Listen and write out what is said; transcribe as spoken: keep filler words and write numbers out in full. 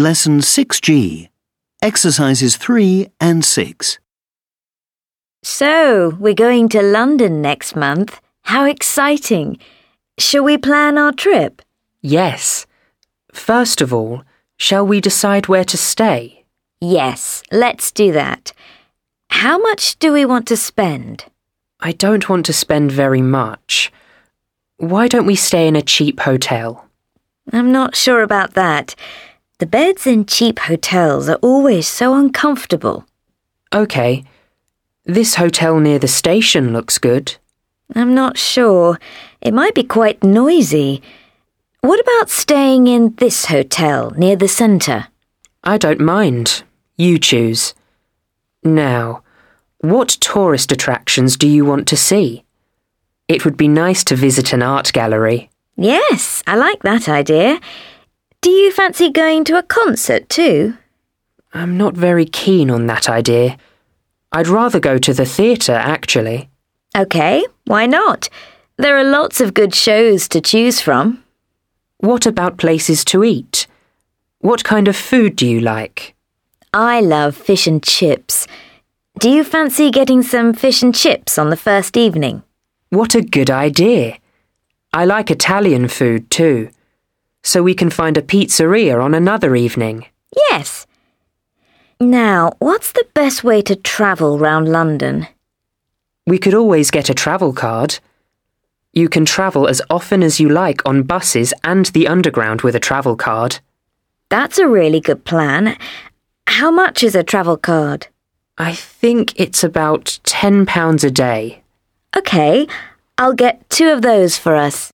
Lesson six G, Exercises three and six. So, we're going to London next month. How exciting! Shall we plan our trip? Yes. First of all, shall we decide where to stay? Yes, let's do that. How much do we want to spend? I don't want to spend very much. Why don't we stay in a cheap hotel? I'm not sure about that. The beds in cheap hotels are always so uncomfortable. OK. This hotel near the station looks good. I'm not sure. It might be quite noisy. What about staying in this hotel near the centre? I don't mind. You choose. Now, what tourist attractions do you want to see? It would be nice to visit an art gallery. Yes, I like that idea. Do you fancy going to a concert too? I'm not very keen on that idea. I'd rather go to the theatre, actually. OK, why not? There are lots of good shows to choose from. What about places to eat? What kind of food do you like? I love fish and chips. Do you fancy getting some fish and chips on the first evening? What a good idea. I like Italian food too. So we can find a pizzeria on another evening. Yes. Now, what's the best way to travel round London? We could always get a travel card. You can travel as often as you like on buses and the underground with a travel card. That's a really good plan. How much is a travel card? I think it's about ten pounds a day. OK, I'll get two of those for us.